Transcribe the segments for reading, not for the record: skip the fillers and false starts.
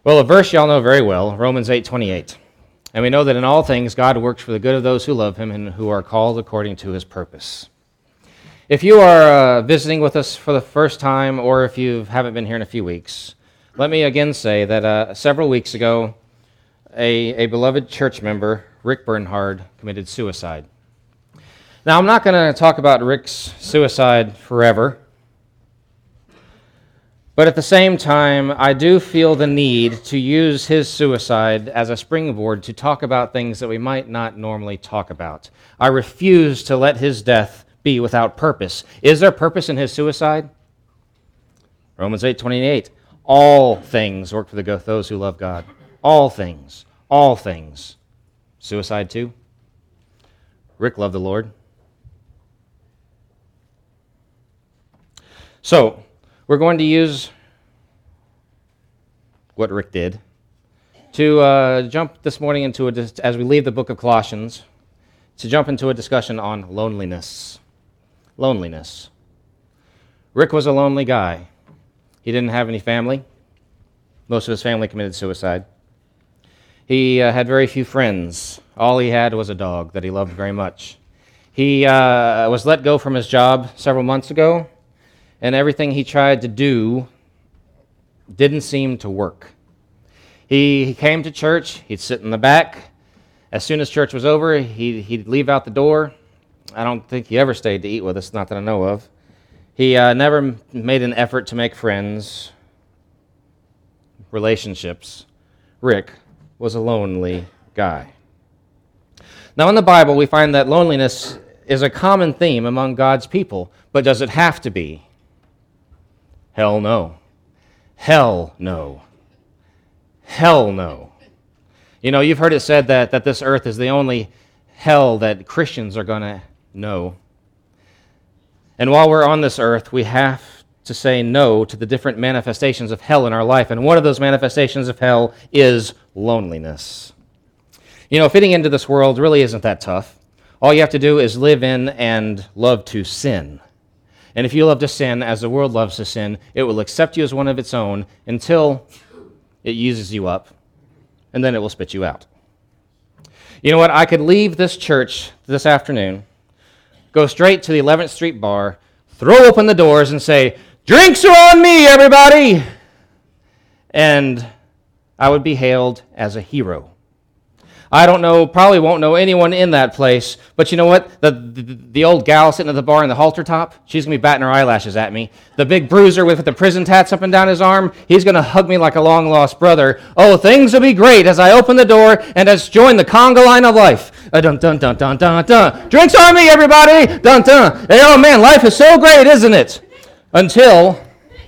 Well, a verse y'all know very well, Romans 8:28. And we know that in all things God works for the good of those who love him and who are called according to his purpose. If you are visiting with us for the first time, or if you haven't been here in a few weeks, let me again say that several weeks ago, a beloved church member, Rick Bernhard, committed suicide. Now, I'm not going to talk about Rick's suicide forever, but at the same time, I do feel the need to use his suicide as a springboard to talk about things that we might not normally talk about. I refuse to let his death be without purpose. Is there purpose in his suicide? Romans 8:28. All things work for the good of those who love God. All things. All things. Suicide too? Rick loved the Lord. So, we're going to use what Rick did to jump this morning into, as we leave the book of Colossians, to jump into a discussion on loneliness. Loneliness. Rick was a lonely guy. He didn't have any family. Most of his family committed suicide. He had very few friends. All he had was a dog that he loved very much. He was let go from his job several months ago, and everything he tried to do didn't seem to work. He came to church, he'd sit in the back. As soon as church was over, he'd leave out the door. I don't think he ever stayed to eat with us, not that I know of. He never made an effort to make friends, relationships. Rick was a lonely guy. Now in the Bible, we find that loneliness is a common theme among God's people, but does it have to be? Hell no. Hell no. Hell no. You know, you've heard it said that this earth is the only hell that Christians are going to know. And while we're on this earth, we have to say no to the different manifestations of hell in our life. And one of those manifestations of hell is loneliness. You know, fitting into this world really isn't that tough. All you have to do is live in and love to sin. And if you love to sin as the world loves to sin, it will accept you as one of its own until it uses you up, and then it will spit you out. You know what? I could leave this church this afternoon, go straight to the 11th Street bar, throw open the doors and say, "Drinks are on me, everybody!" And I would be hailed as a hero. I don't know, probably won't know anyone in that place, but you know what? The old gal sitting at the bar in the halter top, she's going to be batting her eyelashes at me. The big bruiser with the prison tats up and down his arm, he's going to hug me like a long-lost brother. Oh, things will be great as I open the door and as join the conga line of life. Dun, dun, dun, dun, dun, dun. Drinks on me, everybody! Dun, dun. Hey, oh, man, life is so great, isn't it? Until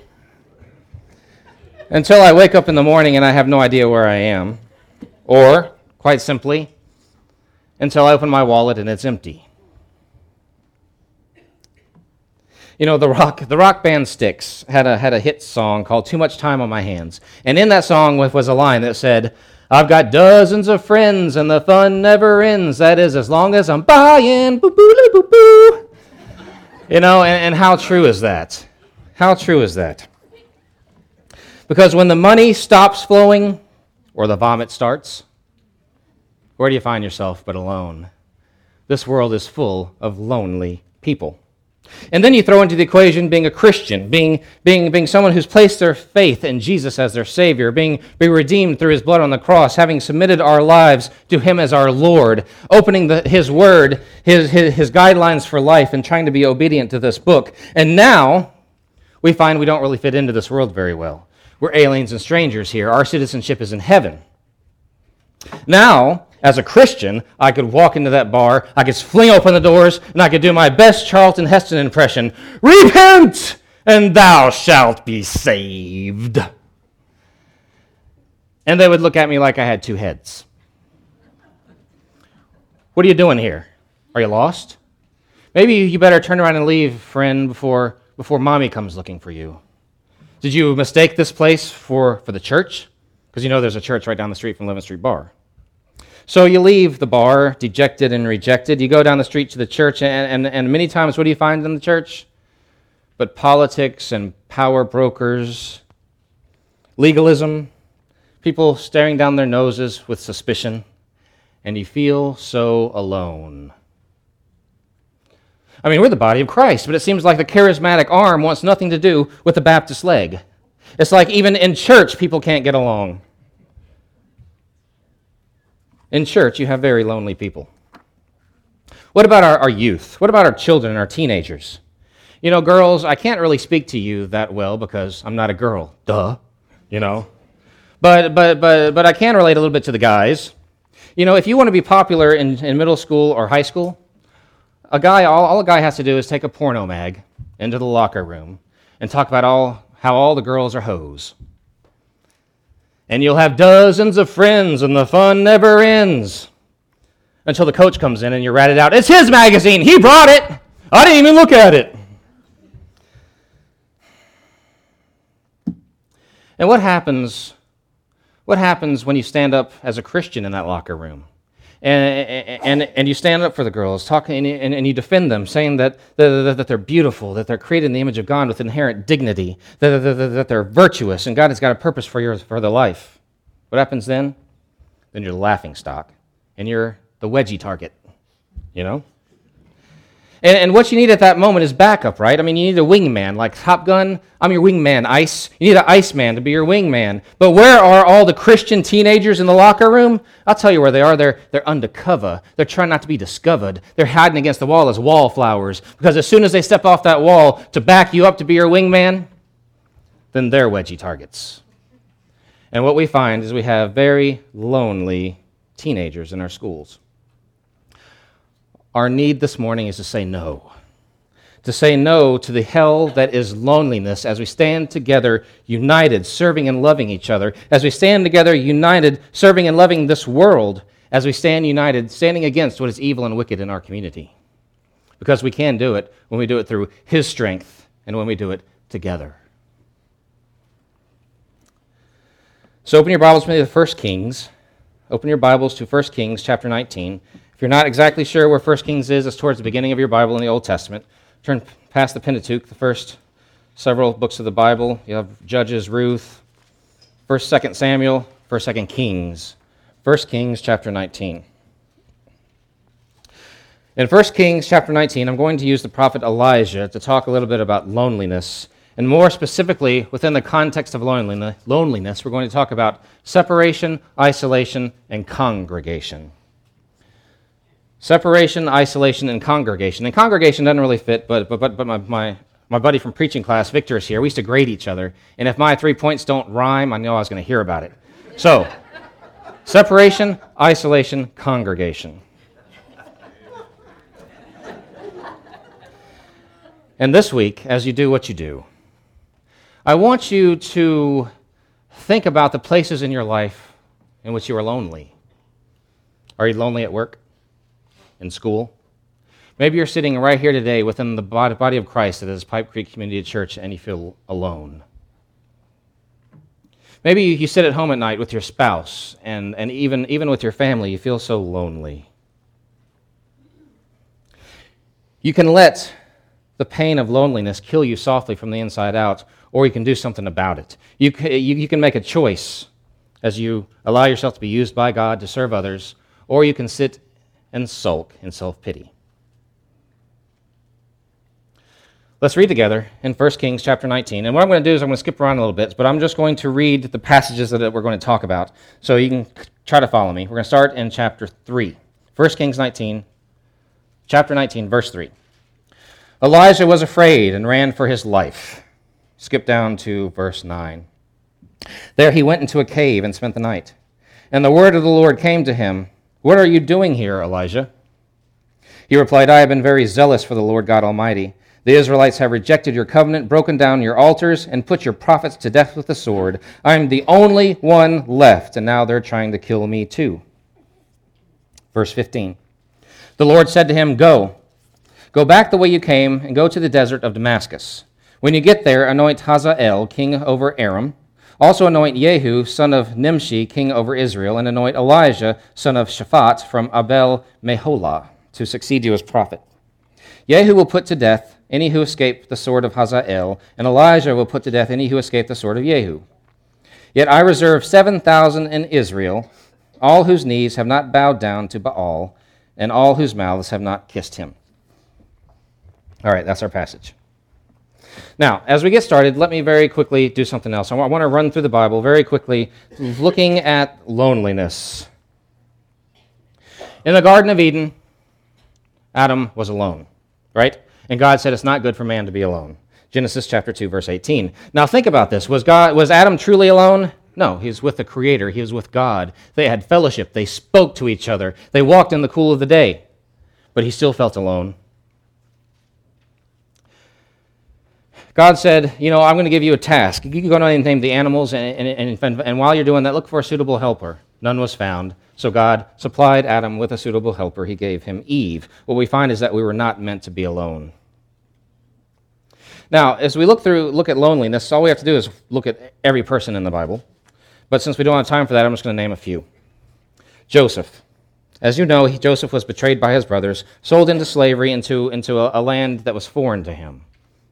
I wake up in the morning and I have no idea where I am. Or, quite simply, until I open my wallet and it's empty. You know, the rock band Styx had a hit song called "Too Much Time on My Hands." And in that song was a line that said, "I've got dozens of friends and the fun never ends. That is, as long as I'm buying, boo-boo-boo-boo." You know, and how true is that? How true is that? Because when the money stops flowing, or the vomit starts, where do you find yourself but alone? This world is full of lonely people. And then you throw into the equation being a Christian, being someone who's placed their faith in Jesus as their Savior, being redeemed through His blood on the cross, having submitted our lives to Him as our Lord, opening His Word, His guidelines for life, and trying to be obedient to this book. And now we find we don't really fit into this world very well. We're aliens and strangers here. Our citizenship is in heaven. Now, as a Christian, I could walk into that bar, I could fling open the doors, and I could do my best Charlton Heston impression. "Repent, and thou shalt be saved." And they would look at me like I had two heads. "What are you doing here? Are you lost? Maybe you better turn around and leave, friend, before Mommy comes looking for you. Did you mistake this place for the church? Because you know there's a church right down the street from 11th Street Bar." So you leave the bar, dejected and rejected. You go down the street to the church, and many times what do you find in the church? But politics and power brokers, legalism, people staring down their noses with suspicion, and you feel so alone. I mean, we're the body of Christ, but it seems like the charismatic arm wants nothing to do with the Baptist leg. It's like even in church, people can't get along. In church, you have very lonely people. What about our youth? What about our children and our teenagers? You know, girls, I can't really speak to you that well because I'm not a girl. Duh, you know. But I can relate a little bit to the guys. You know, if you want to be popular in middle school or high school, all a guy has to do is take a porno mag into the locker room and talk about how all the girls are hoes. And you'll have dozens of friends and the fun never ends. Until the coach comes in and you're ratted out. It's his magazine. He brought it. I didn't even look at it. And what happens when you stand up as a Christian in that locker room? And you stand up for the girls, talking and you defend them, saying that they're beautiful, that they're created in the image of God with inherent dignity, that they're virtuous, and God has got a purpose for their life. What happens then? Then you're the laughing stock, and you're the wedgie target, you know? And what you need at that moment is backup, right? I mean, you need a wingman, like Top Gun. I'm your wingman, Ice. You need an Iceman to be your wingman. But where are all the Christian teenagers in the locker room? I'll tell you where they are. They're undercover. They're trying not to be discovered. They're hiding against the wall as wallflowers. Because as soon as they step off that wall to back you up to be your wingman, then they're wedgie targets. And what we find is we have very lonely teenagers in our schools. Our need this morning is to say no to the hell that is loneliness as we stand together united, serving and loving each other, as we stand together united, serving and loving this world, as we stand united, standing against what is evil and wicked in our community. Because we can do it when we do it through His strength and when we do it together. So open your Bibles to 1 Kings. Open your Bibles to 1 Kings chapter 19. If you're not exactly sure where 1 Kings is, it's towards the beginning of your Bible in the Old Testament. Turn past the Pentateuch, the first several books of the Bible. You have Judges, Ruth, 1st, 2nd Samuel, 1st, 2nd Kings. 1 Kings chapter 19. In 1 Kings chapter 19, I'm going to use the prophet Elijah to talk a little bit about loneliness. And more specifically, within the context of loneliness, we're going to talk about separation, isolation, and congregation. Separation, isolation, and congregation. And congregation doesn't really fit, but my buddy from preaching class, Victor, is here. We used to grade each other, and if my 3 points don't rhyme, I know I was going to hear about it. So, separation, isolation, congregation. And this week, as you do what you do, I want you to think about the places in your life in which you are lonely. Are you lonely at work? In school? Maybe you're sitting right here today within the body of Christ that is Pipe Creek Community Church and you feel alone. Maybe you sit at home at night with your spouse and even with your family, you feel so lonely. You can let the pain of loneliness kill you softly from the inside out, or you can do something about it. You can make a choice as you allow yourself to be used by God to serve others, or you can sit and sulk in self-pity. Let's read together in 1 Kings chapter 19. And what I'm going to do is I'm going to skip around a little bit, but I'm just going to read the passages that we're going to talk about so you can try to follow me. We're going to start in chapter 3. 1 Kings 19, chapter 19, verse 3. Elijah was afraid and ran for his life. Skip down to verse 9. There he went into a cave and spent the night. And the word of the Lord came to him, "What are you doing here, Elijah?" He replied, "I have been very zealous for the Lord God Almighty. The Israelites have rejected your covenant, broken down your altars, and put your prophets to death with the sword. I am the only one left, and now they're trying to kill me too." Verse 15. The Lord said to him, Go back the way you came, and go to the desert of Damascus. When you get there, anoint Hazael king over Aram. Also anoint Jehu, son of Nimshi, king over Israel, and anoint Elijah, son of Shaphat, from Abel-Meholah, to succeed you as prophet. Jehu will put to death any who escape the sword of Hazael, and Elijah will put to death any who escape the sword of Jehu. Yet I reserve 7,000 in Israel, all whose knees have not bowed down to Baal, and all whose mouths have not kissed him. All right, that's our passage. Now, as we get started, let me very quickly do something else. I want to run through the Bible very quickly, looking at loneliness. In the Garden of Eden, Adam was alone, right? And God said it's not good for man to be alone. Genesis chapter 2, verse 18. Now think about this. Was Adam truly alone? No, he was with the Creator. He was with God. They had fellowship. They spoke to each other. They walked in the cool of the day. But he still felt alone. God said, I'm going to give you a task. You can go and name the animals, and while you're doing that, look for a suitable helper. None was found. So God supplied Adam with a suitable helper. He gave him Eve. What we find is that we were not meant to be alone. Now, as we look at loneliness, all we have to do is look at every person in the Bible. But since we don't have time for that, I'm just going to name a few. Joseph. As you know, Joseph was betrayed by his brothers, sold into slavery into a land that was foreign to him.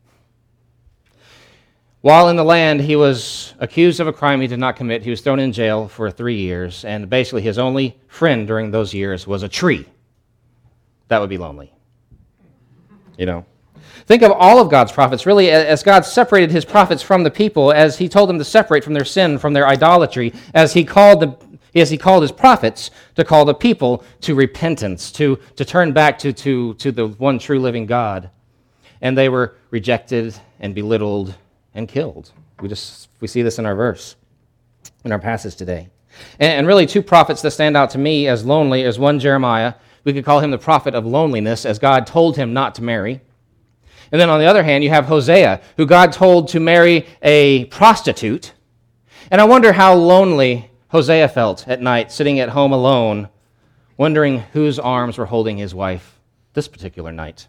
While in the land, he was accused of a crime he did not commit. He was thrown in jail for 3 years, and basically his only friend during those years was a tree. That would be lonely. Think of all of God's prophets, really, as God separated his prophets from the people, as he told them to separate from their sin, from their idolatry, as he called his prophets to call the people to repentance, to turn back to the one true living God. And they were rejected and belittled and killed. We see this in our verse, in our passage today. And really, two prophets that stand out to me as lonely is one, Jeremiah. We could call him the prophet of loneliness, as God told him not to marry. And then on the other hand, you have Hosea, who God told to marry a prostitute. And I wonder how lonely Hosea felt at night, sitting at home alone, wondering whose arms were holding his wife this particular night.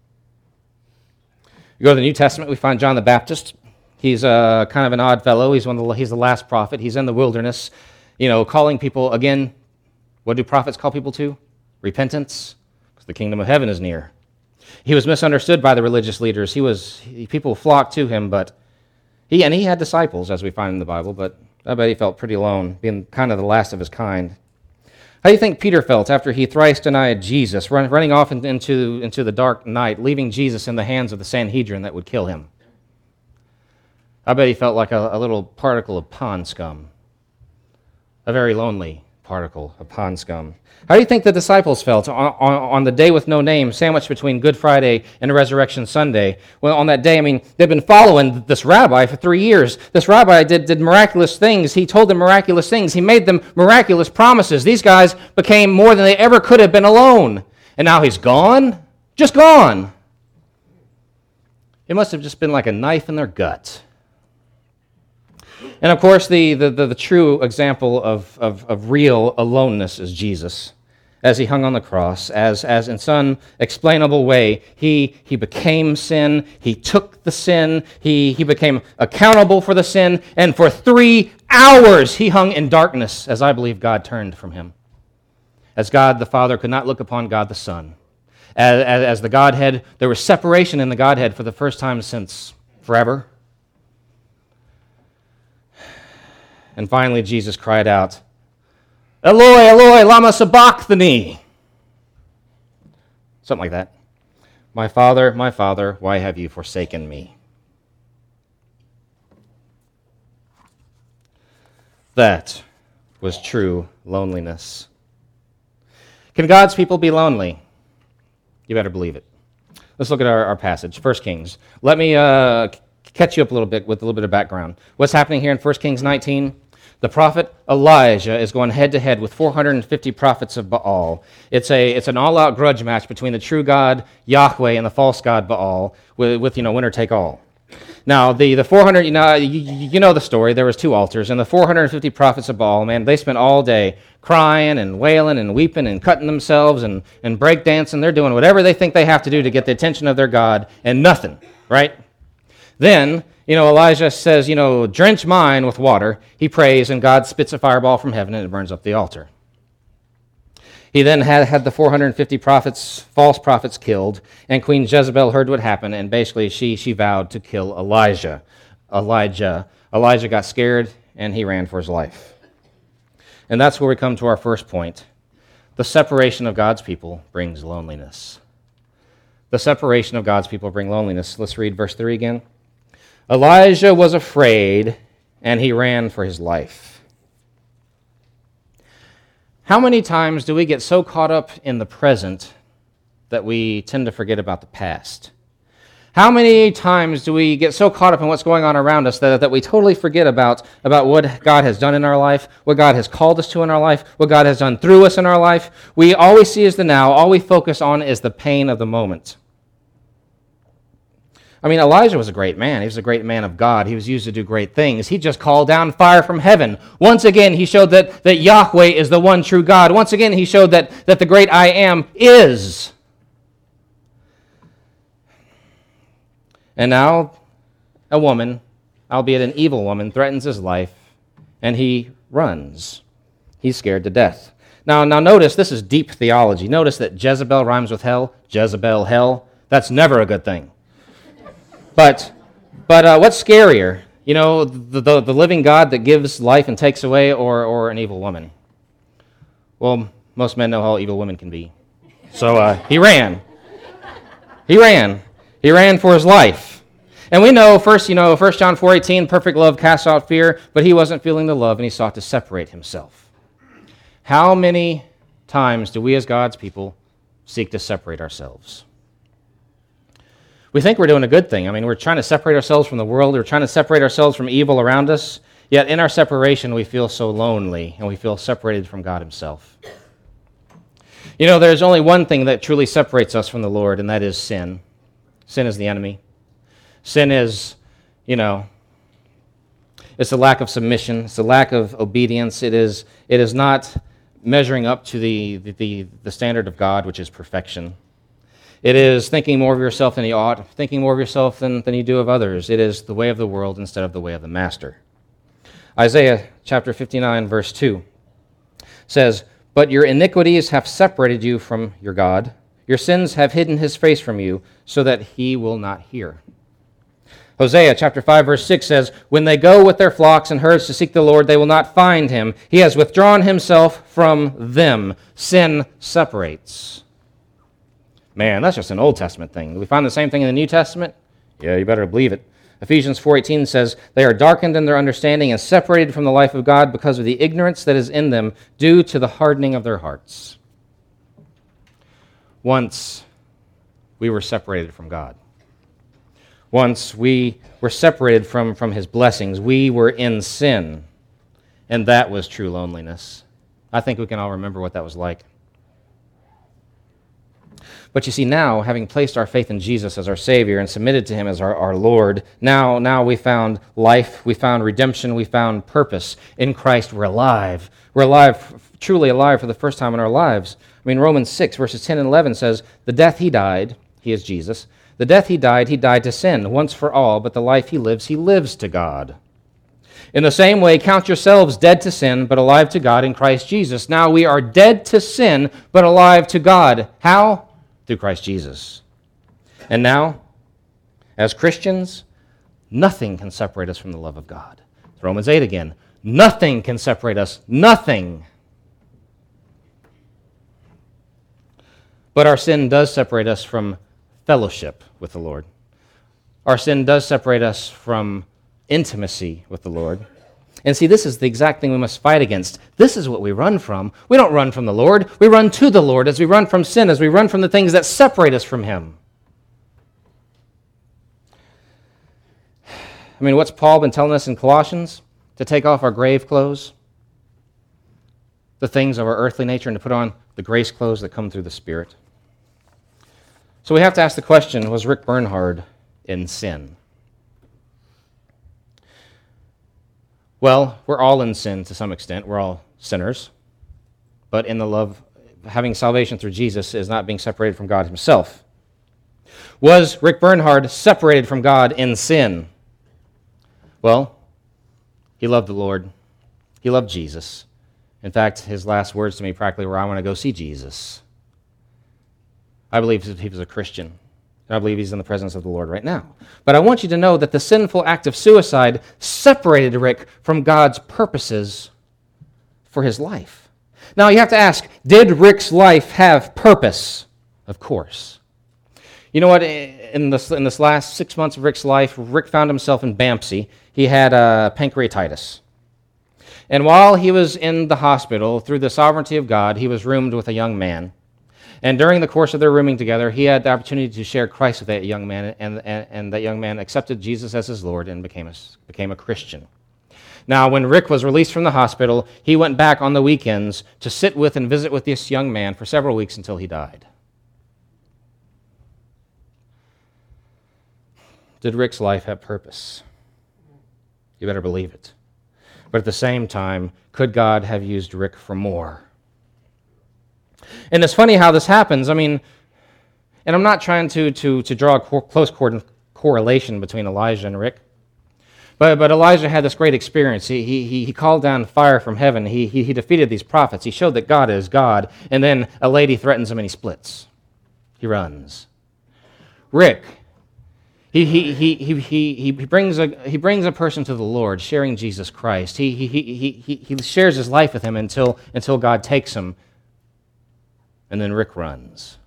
You go to the New Testament, we find John the Baptist. He's kind of an odd fellow. He's the last prophet. He's in the wilderness, calling people, again, what do prophets call people to? Repentance, because the kingdom of heaven is near. He was misunderstood by the religious leaders. People flocked to him, but he had disciples, as we find in the Bible, but I bet he felt pretty alone, being kind of the last of his kind. How do you think Peter felt after he thrice denied Jesus, running off into the dark night, leaving Jesus in the hands of the Sanhedrin that would kill him? I bet he felt like a little particle of pond scum, a very lonely particle of pond scum. How do you think the disciples felt on the day with no name, sandwiched between Good Friday and Resurrection Sunday? Well, on that day, they've been following this rabbi for 3 years. This rabbi did miraculous things. He told them miraculous things. He made them miraculous promises. These guys became more than they ever could have been alone. And now he's gone? Just gone. It must have just been like a knife in their gut. And of course, the true example of real aloneness is Jesus. As he hung on the cross, as in some explainable way, he became sin, he took the sin, he became accountable for the sin, and for 3 hours he hung in darkness, as I believe God turned from him. As God the Father could not look upon God the Son. As the Godhead, there was separation in the Godhead for the first time since forever. And finally, Jesus cried out, Eloi, Eloi, lama sabachthani. Something like that. My Father, why have you forsaken me? That was true loneliness. Can God's people be lonely? You better believe it. Let's look at our passage, 1 Kings. Let me catch you up a little bit with a little bit of background. What's happening here in 1 Kings 19? The prophet Elijah is going head-to-head with 450 prophets of Baal. It's an all-out grudge match between the true God, Yahweh, and the false god, Baal, with winner take all. Now, the 400, you know the story. There was 2 altars, and the 450 prophets of Baal, man, they spent all day crying and wailing and weeping and cutting themselves and breakdancing. They're doing whatever they think they have to do to get the attention of their God, and nothing, right? Then, Elijah says, drench mine with water. He prays, and God spits a fireball from heaven, and it burns up the altar. He then had the 450 prophets, false prophets, killed, and Queen Jezebel heard what happened, and basically she vowed to kill Elijah. Elijah got scared and he ran for his life. And that's where we come to our first point. The separation of God's people brings loneliness. The separation of God's people brings loneliness. Let's read verse 3 again. Elijah was afraid, and he ran for his life. How many times do we get so caught up in the present that we tend to forget about the past? How many times do we get so caught up in what's going on around us that we totally forget about what God has done in our life, what God has called us to in our life, what God has done through us in our life? We always see is the now. All we focus on is the pain of the moment. I mean, Elijah was a great man. He was a great man of God. He was used to do great things. He just called down fire from heaven. Once again, he showed that Yahweh is the one true God. Once again, he showed that the great I Am is. And now a woman, albeit an evil woman, threatens his life, and he runs. He's scared to death. Now notice, this is deep theology. Notice that Jezebel rhymes with hell. Jezebel, hell. That's never a good thing. But what's scarier? You know, the living God that gives life and takes away, or an evil woman? Well, most men know how evil women can be. So he ran. He ran for his life. And we know, 1 John 4:18, perfect love casts out fear, but he wasn't feeling the love, and he sought to separate himself. How many times do we as God's people seek to separate ourselves? We think we're doing a good thing. I mean, we're trying to separate ourselves from the world. We're trying to separate ourselves from evil around us. Yet in our separation, we feel so lonely, and we feel separated from God himself. You know, there's only one thing that truly separates us from the Lord, and that is sin. Sin is the enemy. Sin is, it's the lack of submission. It's the lack of obedience. It is not measuring up to the standard of God, which is perfection. It is thinking more of yourself than you ought, thinking more of yourself than you do of others. It is the way of the world instead of the way of the master. Isaiah chapter 59, verse 2 says, "But your iniquities have separated you from your God. Your sins have hidden his face from you, so that he will not hear." Hosea chapter 5, verse 6 says, "When they go with their flocks and herds to seek the Lord, they will not find him. He has withdrawn himself from them." Sin separates. Man, that's just an Old Testament thing. Do we find the same thing in the New Testament? Yeah, you better believe it. Ephesians 4:18 says, "They are darkened in their understanding and separated from the life of God because of the ignorance that is in them due to the hardening of their hearts." Once we were separated from God. Once we were separated from his blessings. We were in sin, and that was true loneliness. I think we can all remember what that was like. But you see, now, having placed our faith in Jesus as our Savior and submitted to him as our Lord, now we found life, we found redemption, we found purpose. In Christ, we're alive. We're alive, truly alive for the first time in our lives. I mean, Romans 6, verses 10 and 11 says, "The death he died," he is Jesus, "the death he died to sin, once for all, but the life he lives to God. In the same way, count yourselves dead to sin, but alive to God in Christ Jesus." Now we are dead to sin, but alive to God. How? Through Christ Jesus. And now, as Christians, nothing can separate us from the love of God. Romans 8 again. Nothing can separate us. Nothing. But our sin does separate us from fellowship with the Lord. Our sin does separate us from intimacy with the Lord. And see, this is the exact thing we must fight against. This is what we run from. We don't run from the Lord. We run to the Lord as we run from sin, as we run from the things that separate us from him. I mean, what's Paul been telling us in Colossians? To take off our grave clothes, the things of our earthly nature, and to put on the grace clothes that come through the Spirit. So we have to ask the question, was Rick Bernhard in sin? Well, we're all in sin to some extent. We're all sinners. But in the love, having salvation through Jesus is not being separated from God himself. Was Rick Bernhard separated from God in sin? Well, he loved the Lord. He loved Jesus. In fact, his last words to me practically were, "I want to go see Jesus." I believe he was a Christian. And I believe he's in the presence of the Lord right now. But I want you to know that the sinful act of suicide separated Rick from God's purposes for his life. Now you have to ask, did Rick's life have purpose? Of course. You know what? In this last 6 months of Rick's life, Rick found himself in Bampsey. He had pancreatitis. And while he was in the hospital, through the sovereignty of God, he was roomed with a young man. And during the course of their rooming together, he had the opportunity to share Christ with that young man, and that young man accepted Jesus as his Lord and became a Christian. Now, when Rick was released from the hospital, he went back on the weekends to sit with and visit with this young man for several weeks until he died. Did Rick's life have purpose? You better believe it. But at the same time, could God have used Rick for more? And it's funny how this happens. I mean, and I'm not trying to draw a close correlation between Elijah and Rick. But Elijah had this great experience. He called down fire from heaven. He defeated these prophets. He showed that God is God. And then a lady threatens him and he splits. He runs. Rick, he brings a person to the Lord, sharing Jesus Christ. He shares his life with him until God takes him. And then Rick runs.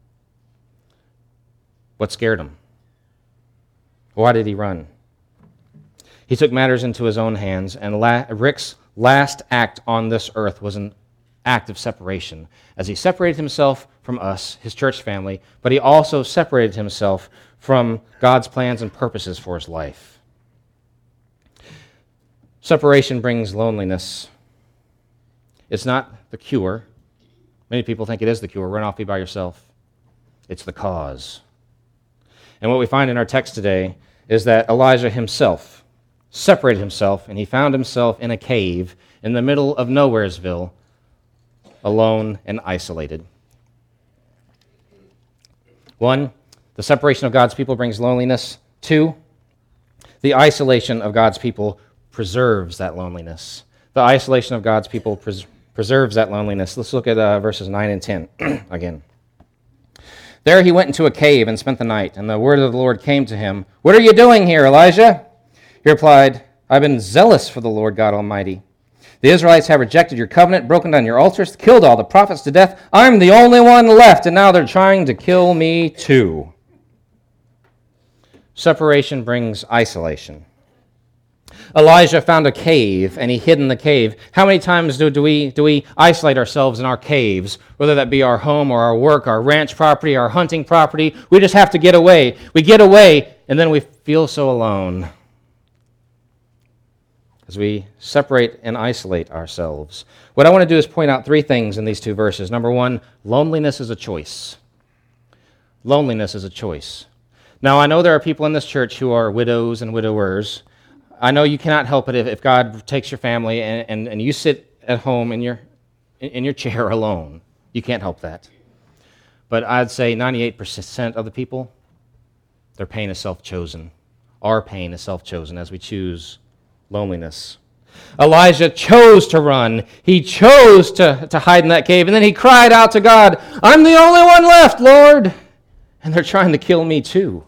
What scared him? Why did he run? He took matters into his own hands, and Rick's last act on this earth was an act of separation, as he separated himself from us, his church family, but he also separated himself from God's plans and purposes for his life. Separation brings loneliness. It's not the cure. Many people think it is the cure. Run off, be by yourself. It's the cause. And what we find in our text today is that Elijah himself separated himself, and he found himself in a cave in the middle of Nowheresville, alone and isolated. 1, the separation of God's people brings loneliness. 2, the isolation of God's people preserves that loneliness. The isolation of God's people preserves that loneliness. Let's look at verses 9 and 10 again. There he went into a cave and spent the night, and the word of the Lord came to him. "What are you doing here, Elijah?" He replied, "I've been zealous for the Lord God Almighty. The Israelites have rejected your covenant, broken down your altars, killed all the prophets to death. I'm the only one left, and now they're trying to kill me too." Separation brings isolation. Elijah found a cave, and he hid in the cave. How many times do we isolate ourselves in our caves, whether that be our home or our work, our ranch property, our hunting property? We just have to get away. We get away, and then we feel so alone as we separate and isolate ourselves. What I want to do is point out 3 things in these 2 verses. Number 1, loneliness is a choice. Loneliness is a choice. Now, I know there are people in this church who are widows and widowers. I know you cannot help it if God takes your family and you sit at home in your chair alone. You can't help that. But I'd say 98% of the people, their pain is self-chosen. Our pain is self-chosen as we choose loneliness. Elijah chose to run. He chose to hide in that cave, and then he cried out to God, "I'm the only one left, Lord, and they're trying to kill me too."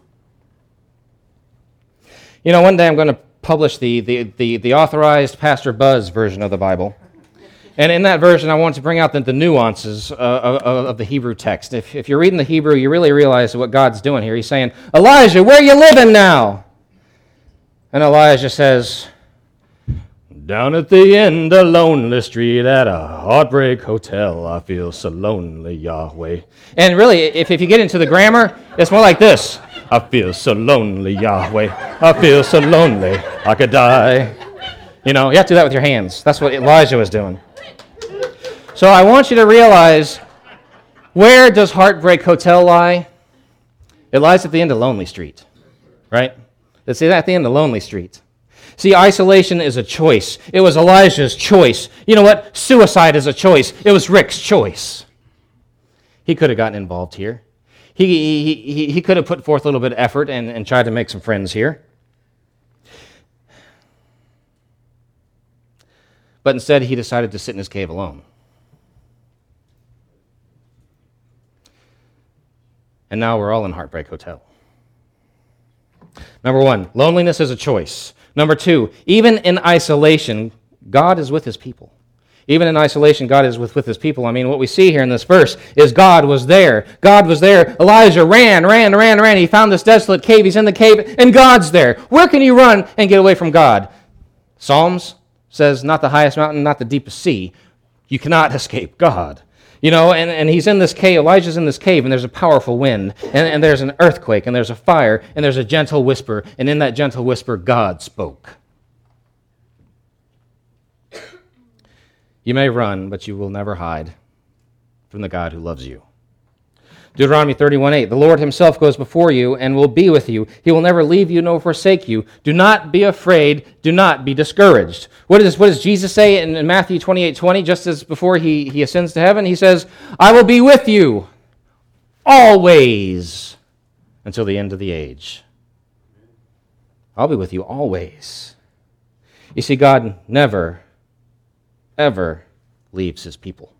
You know, one day I'm going to publish the authorized Pastor Buzz version of the Bible. And in that version, I want to bring out the nuances of the Hebrew text. If you're reading the Hebrew, you really realize what God's doing here. He's saying, "Elijah, where are you living now?" And Elijah says, "Down at the end of lonely street at a heartbreak hotel, I feel so lonely, Yahweh." And really, if you get into the grammar, it's more like this. "I feel so lonely, Yahweh. I feel so lonely, I could die." You know, you have to do that with your hands. That's what Elijah was doing. So I want you to realize, where does Heartbreak Hotel lie? It lies at the end of Lonely Street, right? It's at the end of Lonely Street. See, isolation is a choice. It was Elijah's choice. You know what? Suicide is a choice. It was Rick's choice. He could have gotten involved here. He could have put forth a little bit of effort and tried to make some friends here. But instead, he decided to sit in his cave alone. And now we're all in Heartbreak Hotel. Number one, loneliness is a choice. Number two, even in isolation, God is with his people. Even in isolation, God is with his people. I mean, what we see here in this verse is God was there. God was there. Elijah ran. He found this desolate cave. He's in the cave, and God's there. Where can you run and get away from God? Psalms says, not the highest mountain, not the deepest sea. You cannot escape God. You know, and he's in this cave. Elijah's in this cave, and there's a powerful wind, and there's an earthquake, and there's a fire, and there's a gentle whisper, and in that gentle whisper, God spoke. You may run, but you will never hide from the God who loves you. Deuteronomy 31:8, the Lord himself goes before you and will be with you. He will never leave you nor forsake you. Do not be afraid. Do not be discouraged. What does Jesus say in Matthew 28:20, just as before he ascends to heaven? He says, I will be with you always until the end of the age. I'll be with you always. You see, God never, ever leaves his people.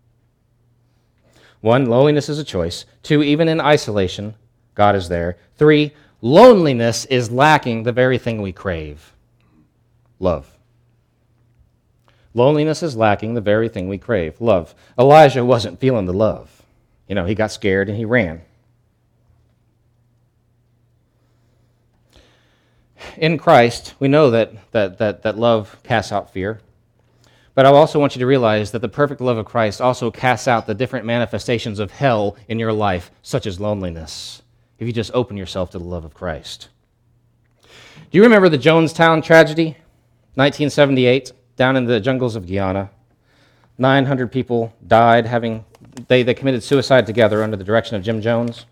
One, loneliness is a choice. Two, even in isolation, God is there. Three, loneliness is lacking the very thing we crave, love. Loneliness is lacking the very thing we crave, love. Elijah wasn't feeling the love. You know, he got scared and he ran. In Christ, we know that love casts out fear. But I also want you to realize that the perfect love of Christ also casts out the different manifestations of hell in your life, such as loneliness, if you just open yourself to the love of Christ. Do you remember the Jonestown tragedy, 1978, down in the jungles of Guyana? 900 people died they committed suicide together under the direction of Jim Jones.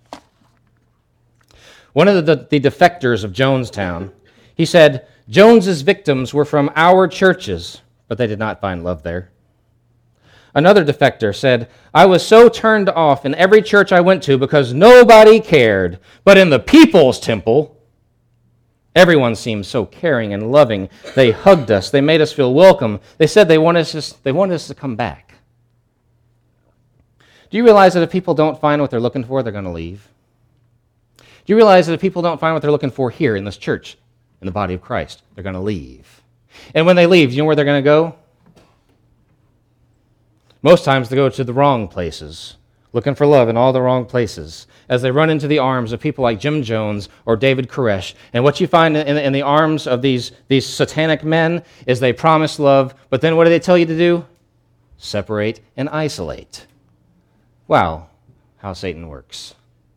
One of the defectors of Jonestown, he said, Jones's victims were from our churches, but they did not find love there. Another defector said, I was so turned off in every church I went to because nobody cared, but in the people's temple, everyone seemed so caring and loving. They hugged us. They made us feel welcome. They said they wanted us to come back. Do you realize that if people don't find what they're looking for, they're going to leave? Do you realize that if people don't find what they're looking for here in this church, in the body of Christ, they're going to leave? And when they leave, do you know where they're going to go? Most times they go to the wrong places, looking for love in all the wrong places, as they run into the arms of people like Jim Jones or David Koresh. And what you find in the arms of these satanic men is they promise love, but then what do they tell you to do? Separate and isolate. Wow, how Satan works.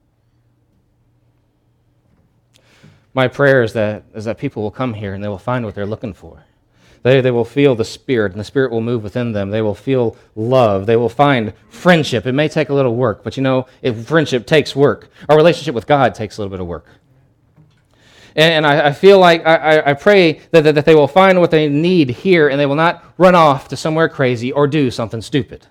My prayer is that people will come here and they will find what they're looking for. They will feel the Spirit, and the Spirit will move within them. They will feel love. They will find friendship. It may take a little work, but you know, if friendship takes work, our relationship with God takes a little bit of work. And I feel like, I pray that they will find what they need here, and they will not run off to somewhere crazy or do something stupid.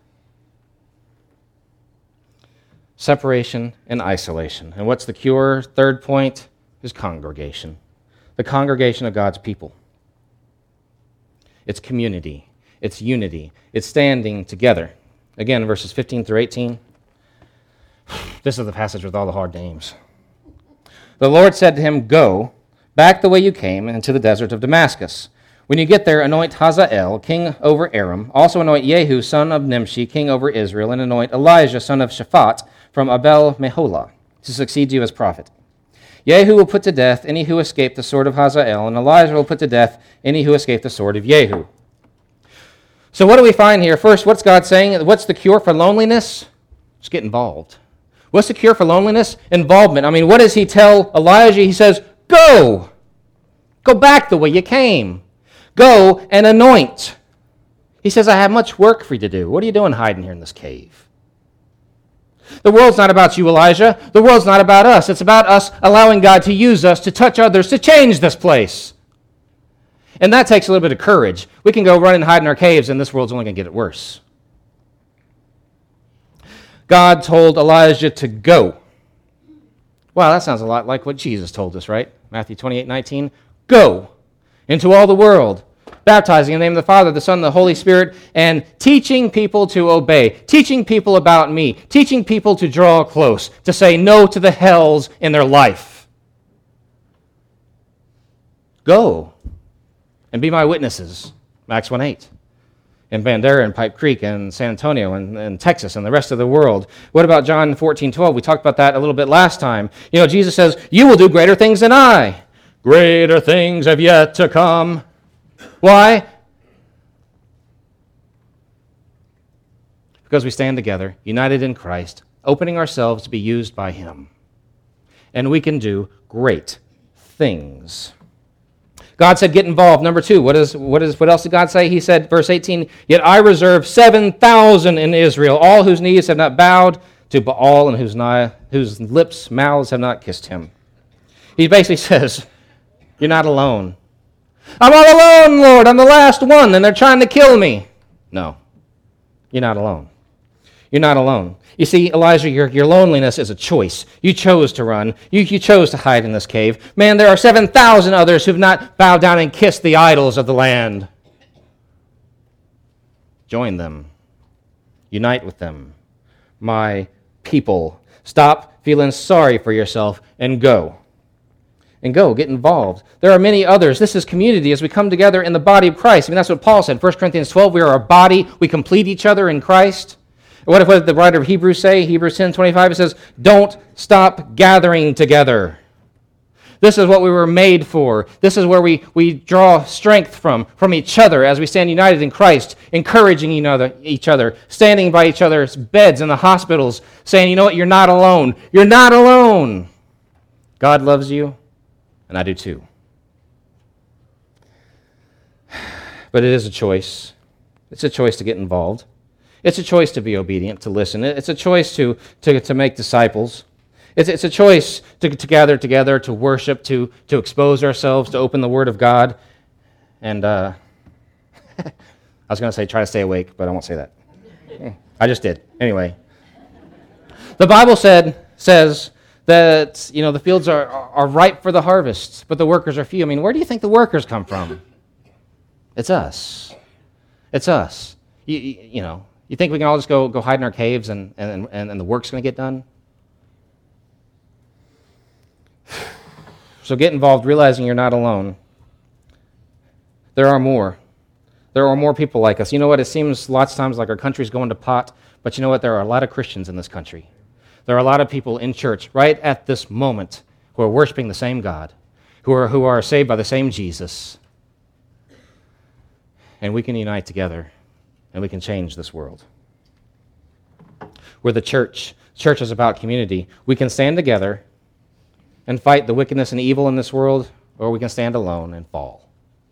Separation and isolation. And what's the cure? Third point is congregation. The congregation of God's people. It's community. It's unity. It's standing together. Again, verses 15 through 18. This is the passage with all the hard names. The Lord said to him, Go, back the way you came, into the desert of Damascus. When you get there, anoint Hazael, king over Aram. Also anoint Jehu, son of Nimshi, king over Israel, and anoint Elijah, son of Shaphat, from Abel-Meholah, to succeed you as prophet. Jehu will put to death any who escape the sword of Hazael, and Elijah will put to death any who escape the sword of Jehu. So what do we find here? First, what's God saying? What's the cure for loneliness? Just get involved. What's the cure for loneliness? Involvement. I mean, what does he tell Elijah? He says, Go! Go back the way you came. Go and anoint. He says, I have much work for you to do. What are you doing hiding here in this cave? The world's not about you, Elijah. The world's not about us. It's about us allowing God to use us to touch others, to change this place. And that takes a little bit of courage. We can go run and hide in our caves, and this world's only going to get it worse. God told Elijah to go. Wow, that sounds a lot like what Jesus told us, right? Matthew 28:19. Go into all the world. baptizing in the name of the Father, the Son, and the Holy Spirit, and teaching people to obey, teaching people about me, teaching people to draw close, to say no to the hells in their life. Go and be my witnesses, Acts 1:8. In Bandera and Pipe Creek and San Antonio and Texas and the rest of the world. What about John 14:12? We talked about that a little bit last time. Jesus says, you will do greater things than I. Greater things have yet to come. Why? Because we stand together, united in Christ, opening ourselves to be used by Him. And we can do great things. God said, get involved. Number 2, what else did God say? He said, verse 18, yet I reserve 7,000 in Israel, all whose knees have not bowed to Baal and whose lips, mouths have not kissed him. He basically says, you're not alone. I'm all alone, Lord. I'm the last one, and they're trying to kill me. No, you're not alone. You're not alone. You see, Elijah, your loneliness is a choice. You chose to run. You chose to hide in this cave. Man, there are 7,000 others who've not bowed down and kissed the idols of the land. Join them. Unite with them. My people. Stop feeling sorry for yourself and go. And go, get involved. There are many others. This is community as we come together in the body of Christ. I mean, that's what Paul said. 1 Corinthians 12, we are a body. We complete each other in Christ. What did the writer of Hebrews say? Hebrews 10:25, it says, don't stop gathering together. This is what we were made for. This is where we draw strength from each other as we stand united in Christ, encouraging each other, standing by each other's beds in the hospitals, saying, you know what, you're not alone. You're not alone. God loves you, and I do too. But it is a choice. It's a choice to get involved. It's a choice to be obedient, to listen. It's a choice to make disciples. It's a choice to gather together, to worship, to expose ourselves, to open the Word of God. And I was going to say try to stay awake, but I won't say that. I just did. Anyway. The Bible says that the fields are ripe for the harvest, but the workers are few. I mean, where do you think the workers come from? It's us. It's us. You think we can all just go hide in our caves and the work's going to get done? So get involved, realizing you're not alone. There are more. There are more people like us. You know what? It seems lots of times like our country's going to pot, but you know what? There are a lot of Christians in this country. There are a lot of people in church right at this moment who are worshiping the same God, who are saved by the same Jesus. And we can unite together. And we can change this world. We're the church. Church is about community. We can stand together and fight the wickedness and evil in this world, or we can stand alone and fall.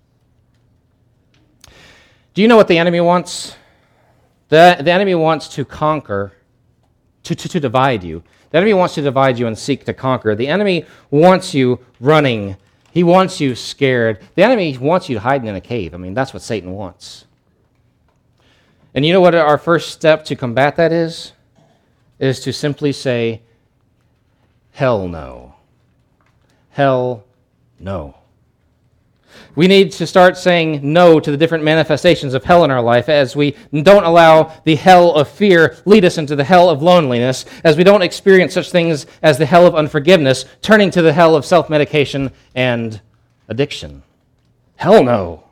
Do you know what the enemy wants? The enemy wants to conquer, to divide you. The enemy wants to divide you and seek to conquer. The enemy wants you running. He wants you scared. The enemy wants you hiding in a cave. I mean, that's what Satan wants. And you know what our first step to combat that is? Is to simply say, hell no. Hell no. We need to start saying no to the different manifestations of hell in our life as we don't allow the hell of fear lead us into the hell of loneliness, as we don't experience such things as the hell of unforgiveness, turning to the hell of self-medication and addiction. Hell no.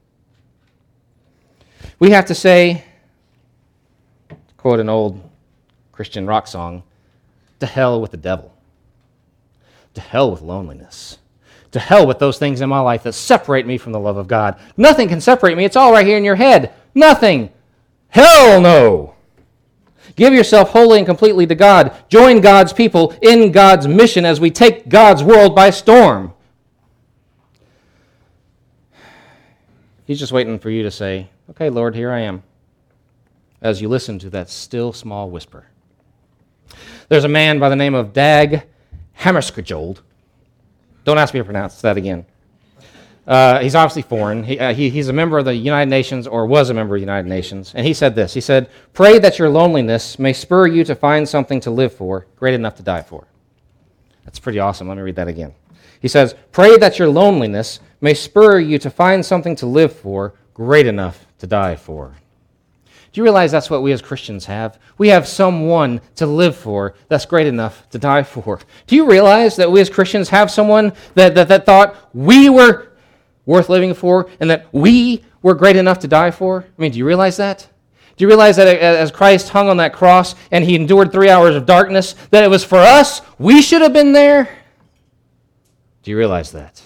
We have to say, to quote an old Christian rock song, to hell with the devil. To hell with loneliness. To hell with those things in my life that separate me from the love of God. Nothing can separate me. It's all right here in your head. Nothing. Hell no. Give yourself wholly and completely to God. Join God's people in God's mission as we take God's world by storm. He's just waiting for you to say, okay, Lord, here I am, as you listen to that still small whisper. There's a man by the name of Dag Hammarskjöld. Don't ask me to pronounce that again. He's obviously foreign. He's a member of the United Nations, or was a member of the United Nations. And he said this. He said, pray that your loneliness may spur you to find something to live for, great enough to die for. That's pretty awesome. Let me read that again. He says, pray that your loneliness may spur you to find something to live for great enough to die for. Do you realize that's what we as Christians have? We have someone to live for that's great enough to die for. Do you realize that we as Christians have someone that thought we were worth living for and that we were great enough to die for? I mean, do you realize that? Do you realize that as Christ hung on that cross and he endured 3 hours of darkness, that it was for us? We should have been there. Do you realize that?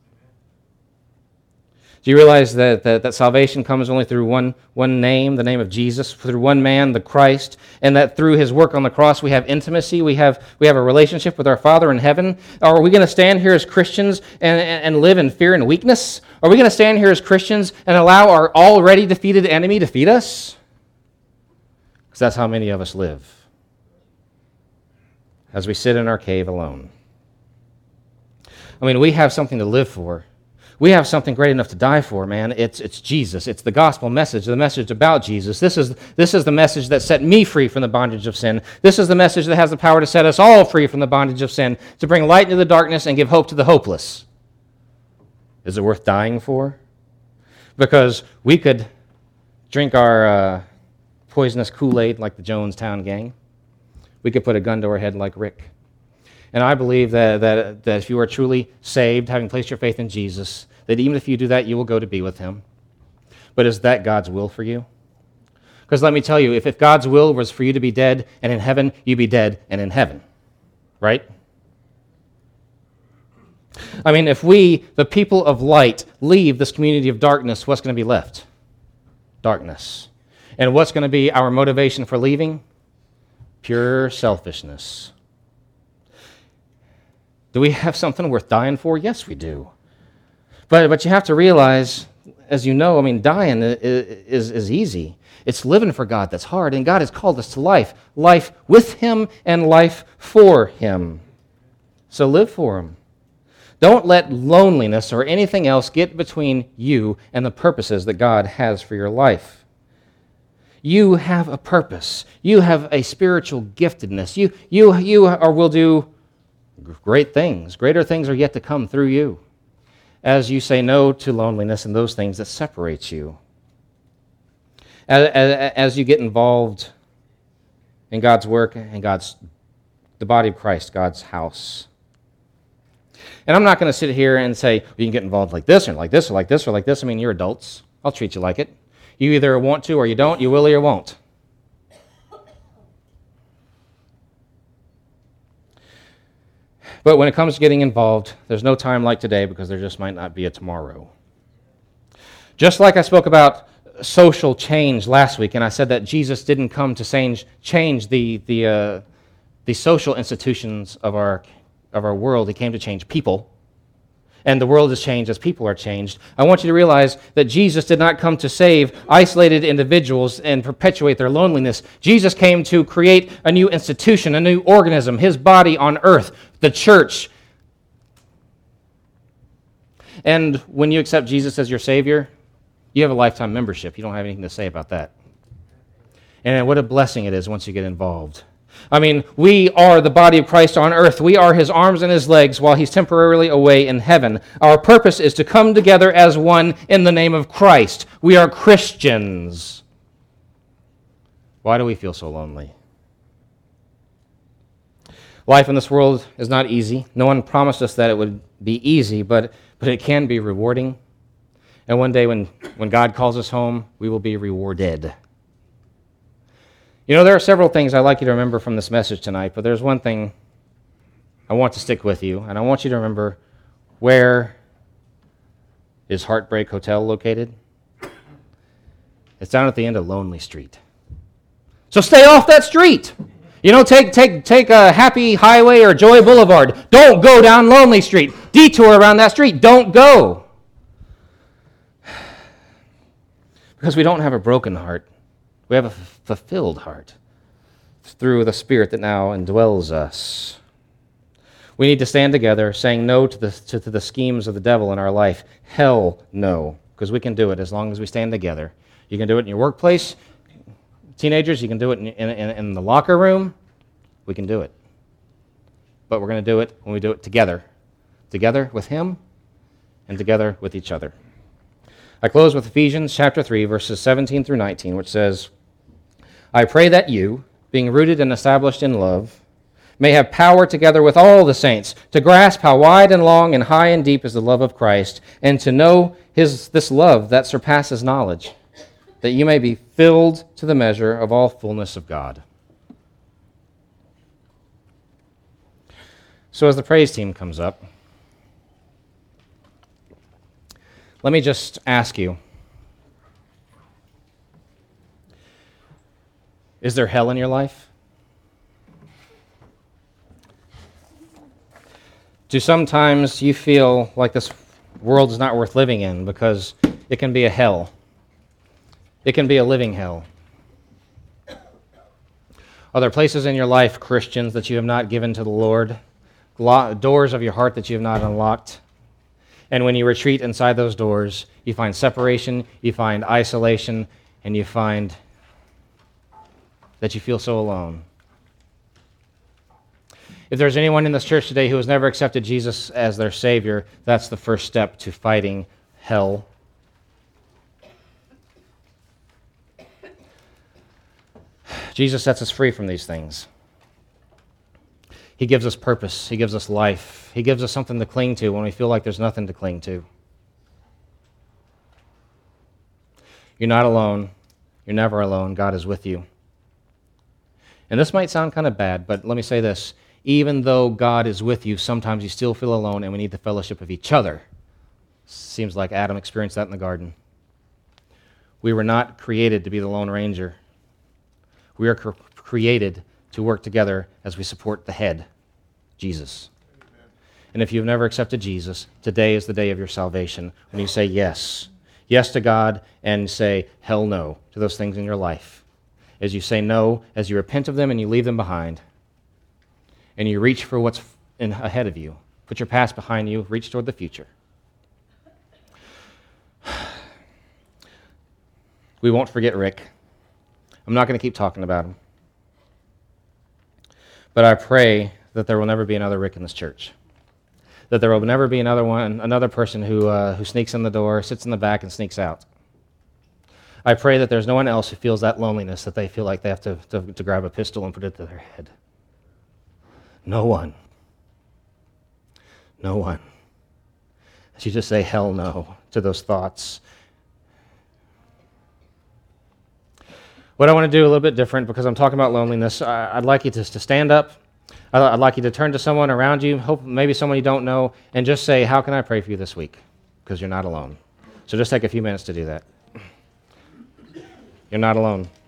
Do you realize that salvation comes only through one name, the name of Jesus, through one man, the Christ, and that through his work on the cross we have intimacy, we have a relationship with our Father in heaven? Or are we going to stand here as Christians and live in fear and weakness? Are we going to stand here as Christians and allow our already defeated enemy to defeat us? Because that's how many of us live, as we sit in our cave alone. I mean, we have something to live for. We have something great enough to die for, man. It's Jesus. It's the gospel message, the message about Jesus. This is the message that set me free from the bondage of sin. This is the message that has the power to set us all free from the bondage of sin, to bring light into the darkness and give hope to the hopeless. Is it worth dying for? Because we could drink our poisonous Kool-Aid like the Jonestown gang. We could put a gun to our head like Rick. And I believe that if you are truly saved, having placed your faith in Jesus, that even if you do that, you will go to be with him. But is that God's will for you? Because let me tell you, if God's will was for you to be dead and in heaven, you'd be dead and in heaven. Right? I mean, if we, the people of light, leave this community of darkness, what's going to be left? Darkness. And what's going to be our motivation for leaving? Pure selfishness. Do we have something worth dying for? Yes, we do. But you have to realize, as you know, I mean, dying is easy. It's living for God that's hard, and God has called us to life with him and life for him. So live for him. Don't let loneliness or anything else get between you and the purposes that God has for your life. You have a purpose. You have a spiritual giftedness. You will do great things. Greater things are yet to come through you as you say no to loneliness and those things that separate you. As you get involved in God's work and the body of Christ, God's house. And I'm not going to sit here and say, well, you can get involved like this or like this or like this or like this. I mean, you're adults. I'll treat you like it. You either want to or you don't. You will or you won't. But when it comes to getting involved, there's no time like today because there just might not be a tomorrow. Just like I spoke about social change last week, and I said that Jesus didn't come to change the social institutions of our world. He came to change people. And the world is changed as people are changed. I want you to realize that Jesus did not come to save isolated individuals and perpetuate their loneliness. Jesus came to create a new institution, a new organism, his body on earth, the church. And when you accept Jesus as your Savior, you have a lifetime membership. You don't have anything to say about that. And what a blessing it is once you get involved. I mean, we are the body of Christ on earth. We are his arms and his legs while he's temporarily away in heaven. Our purpose is to come together as one in the name of Christ. We are Christians. Why do we feel so lonely? Life in this world is not easy. No one promised us that it would be easy, but it can be rewarding. And one day when God calls us home, we will be rewarded. You know, there are several things I'd like you to remember from this message tonight, but there's one thing I want to stick with you, and I want you to remember, where is Heartbreak Hotel located? It's down at the end of Lonely Street. So stay off that street. You know, take a Happy Highway or Joy Boulevard. Don't go down Lonely Street. Detour around that street. Don't go. Because we don't have a broken heart. We have a fulfilled heart through the Spirit that now indwells us. We need to stand together, saying no to the schemes of the devil in our life. Hell no, because we can do it as long as we stand together. You can do it in your workplace. Teenagers, you can do it in the locker room. We can do it. But we're going to do it when we do it together, together with Him and together with each other. I close with Ephesians chapter 3, verses 17 through 19, which says, I pray that you, being rooted and established in love, may have power together with all the saints to grasp how wide and long and high and deep is the love of Christ, and to know this love that surpasses knowledge, that you may be filled to the measure of all fullness of God. So as the praise team comes up, let me just ask you, is there hell in your life? Do sometimes you feel like this world is not worth living in because it can be a hell? It can be a living hell. Are there places in your life, Christians, that you have not given to the Lord? Doors of your heart that you have not unlocked? And when you retreat inside those doors, you find separation, you find isolation, and you find that you feel so alone. If there's anyone in this church today who has never accepted Jesus as their Savior, that's the first step to fighting hell. Jesus sets us free from these things. He gives us purpose. He gives us life. He gives us something to cling to when we feel like there's nothing to cling to. You're not alone. You're never alone. God is with you. And this might sound kind of bad, but let me say this. Even though God is with you, sometimes you still feel alone, and we need the fellowship of each other. Seems like Adam experienced that in the garden. We were not created to be the Lone Ranger. We are created to work together as we support the head, Jesus. Amen. And if you've never accepted Jesus, today is the day of your salvation when you say yes. Yes to God and say hell no to those things in your life. As you say no, as you repent of them and you leave them behind, and you reach for what's ahead of you. Put your past behind you, reach toward the future. We won't forget Rick. I'm not going to keep talking about him. But I pray that there will never be another Rick in this church. That there will never be another person who sneaks in the door, sits in the back, and sneaks out. I pray that there's no one else who feels that loneliness, that they feel like they have to grab a pistol and put it to their head. No one. No one. As you just say hell no to those thoughts. What I want to do a little bit different, because I'm talking about loneliness, I'd like you to stand up. I'd like you to turn to someone around you, maybe someone you don't know, and just say, how can I pray for you this week? Because you're not alone. So just take a few minutes to do that. You're not alone.